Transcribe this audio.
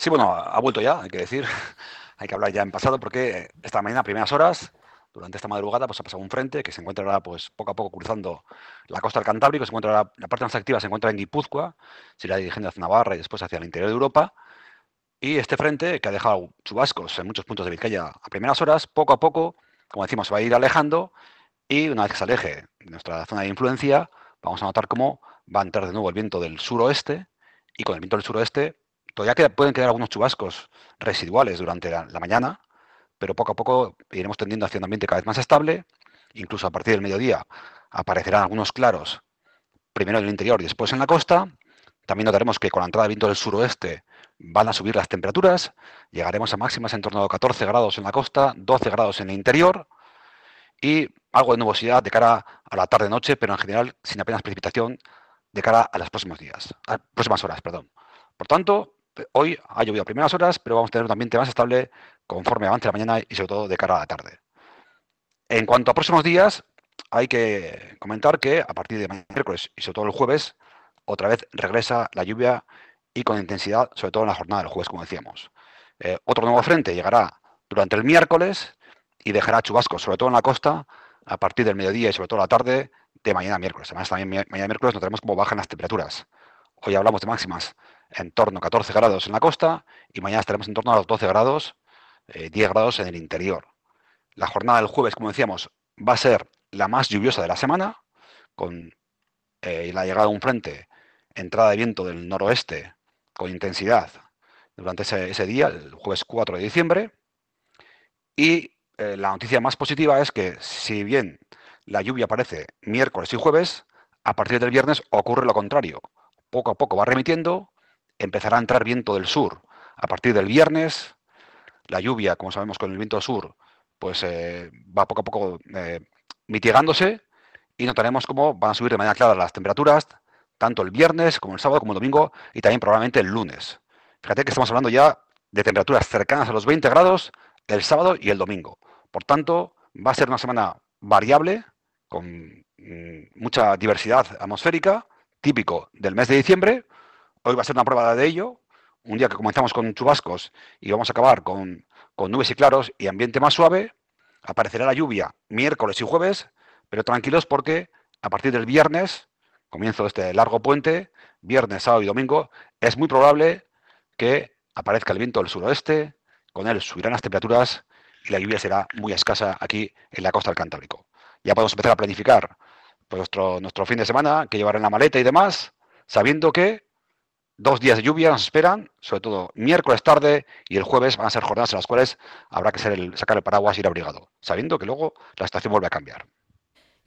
Sí, bueno, ha vuelto ya, hay que decir. Hay que hablar ya en pasado porque esta mañana, a primeras horas, durante esta madrugada, pues ha pasado un frente que se encuentra ahora, pues poco a poco cruzando la costa del Cantábrico. Se encuentra ahora, la parte más activa se encuentra en Guipúzcoa, se irá dirigiendo hacia Navarra y después hacia el interior de Europa. Y este frente, que ha dejado chubascos en muchos puntos de Vizcaya a primeras horas, poco a poco, como decimos, se va a ir alejando y una vez que se aleje de nuestra zona de influencia, vamos a notar cómo va a entrar de nuevo el viento del suroeste y con el viento del suroeste todavía pueden quedar algunos chubascos residuales durante la mañana, pero poco a poco iremos tendiendo hacia un ambiente cada vez más estable. Incluso a partir del mediodía aparecerán algunos claros, primero en el interior y después en la costa. También notaremos que con la entrada del viento del suroeste van a subir las temperaturas. Llegaremos a máximas en torno a 14 grados en la costa, 12 grados en el interior y algo de nubosidad de cara a la tarde-noche, pero en general sin apenas precipitación de cara a los próximos días, a próximas horas, perdón. Por tanto, hoy ha llovido a primeras horas, pero vamos a tener un ambiente más estable conforme avance la mañana y sobre todo de cara a la tarde. En cuanto a próximos días, hay que comentar que a partir de miércoles y sobre todo el jueves, otra vez regresa la lluvia y con intensidad, sobre todo en la jornada del jueves, como decíamos. Otro nuevo frente llegará durante el miércoles y dejará chubascos, sobre todo en la costa, a partir del mediodía y sobre todo la tarde de mañana miércoles. Además, también mañana miércoles notaremos cómo bajan las temperaturas. Hoy hablamos de máximas en torno a 14 grados en la costa y mañana estaremos en torno a los 12 grados, 10 grados en el interior. La jornada del jueves, como decíamos, va a ser la más lluviosa de la semana, con la llegada de un frente, entrada de viento del noroeste con intensidad durante ese día, el jueves 4 de diciembre. Y la noticia más positiva es que, si bien la lluvia aparece miércoles y jueves, a partir del viernes ocurre lo contrario. Poco a poco va remitiendo, empezará a entrar viento del sur. A partir del viernes, la lluvia, como sabemos, con el viento sur, pues va poco a poco mitigándose y notaremos cómo van a subir de manera clara las temperaturas, tanto el viernes como el sábado como el domingo y también probablemente el lunes. Fíjate que estamos hablando ya de temperaturas cercanas a los 20 grados el sábado y el domingo. Por tanto, va a ser una semana variable, con mucha diversidad atmosférica, típico del mes de diciembre. Hoy va a ser una prueba de ello, un día que comenzamos con chubascos y vamos a acabar con nubes y claros y ambiente más suave. Aparecerá la lluvia miércoles y jueves, pero tranquilos porque a partir del viernes, comienzo de este largo puente, viernes, sábado y domingo, es muy probable que aparezca el viento del suroeste, con él subirán las temperaturas y la lluvia será muy escasa aquí en la costa del Cantábrico. Ya podemos empezar a planificar pues, nuestro fin de semana, que llevar en la maleta y demás, sabiendo que 2 días de lluvia nos esperan, sobre todo miércoles tarde y el jueves van a ser jornadas en las cuales habrá que sacar el paraguas y ir abrigado, sabiendo que luego la situación vuelve a cambiar.